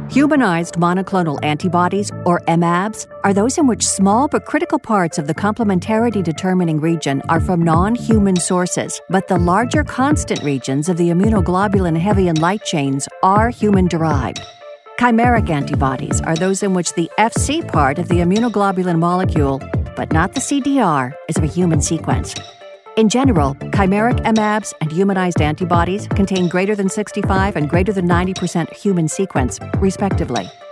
Humanized monoclonal antibodies, or MAbs, are those in which small but critical parts of the complementarity determining region are from non-human sources, but the larger constant regions of the immunoglobulin heavy and light chains are human-derived. Chimeric antibodies are those in which the Fc part of the immunoglobulin molecule, but not the CDR, is of a human sequence. In general, chimeric MAbs and humanized antibodies contain greater than 65 and greater than 90% human sequence, respectively.